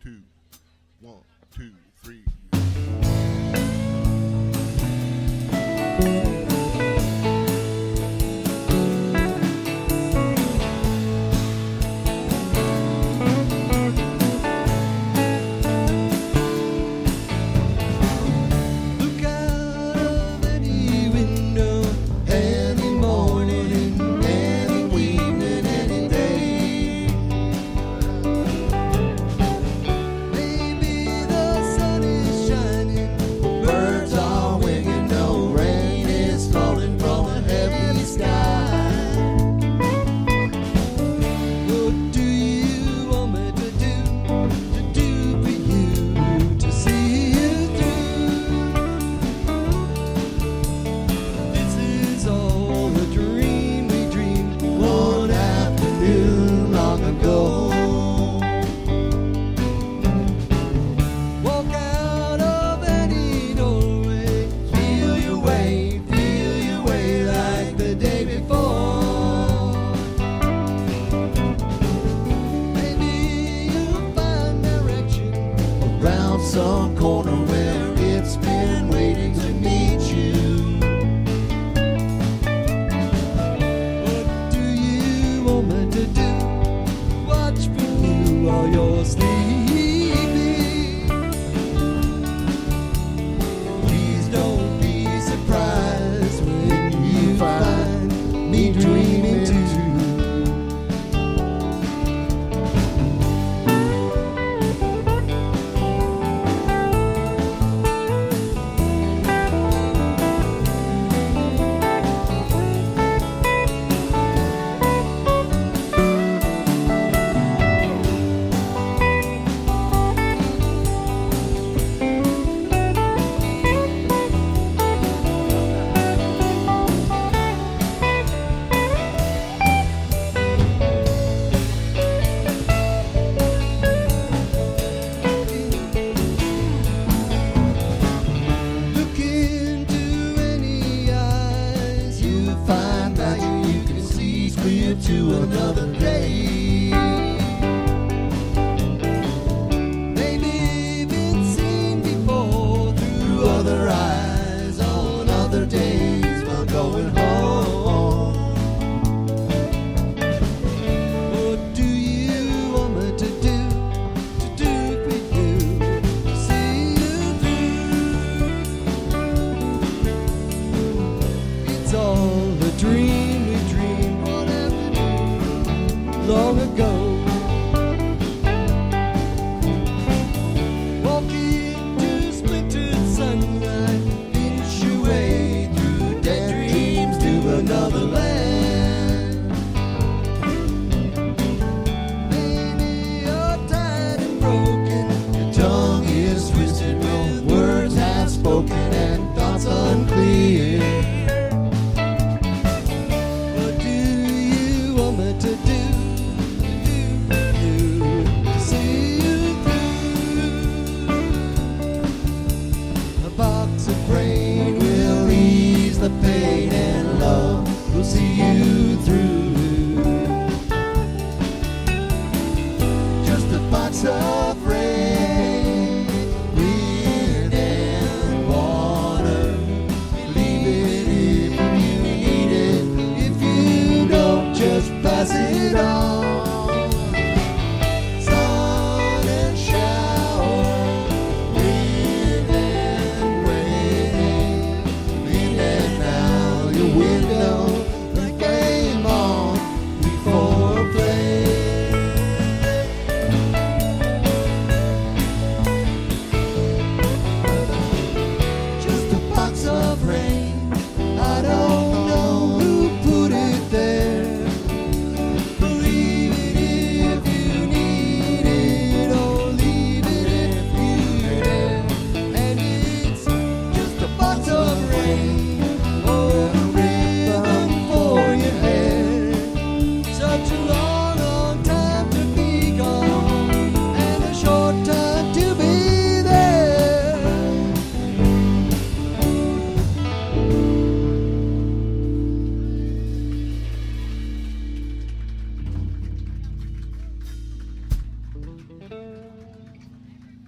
two, 1, 2, 3. Some corner where it's been waiting to meet you. What do you want me to do? Watch for you while you're sleeping. Please don't be surprised when you find me dreaming too. To another day. Maybe been seen before through other eyes on other days while going home. What do you want me to do for you, to see you through? It's all a dream we dreamed long ago. Walking to splintered sunlight, inch your way through dead dreams to another land. Maybe you're tired and broken, your tongue is twisted with words half spoken and thoughts unclear. What do you want me to do? The pain and love will see you through. Just a box of rain, wind and water. Leave it if you need it. If you don't, just pass it on.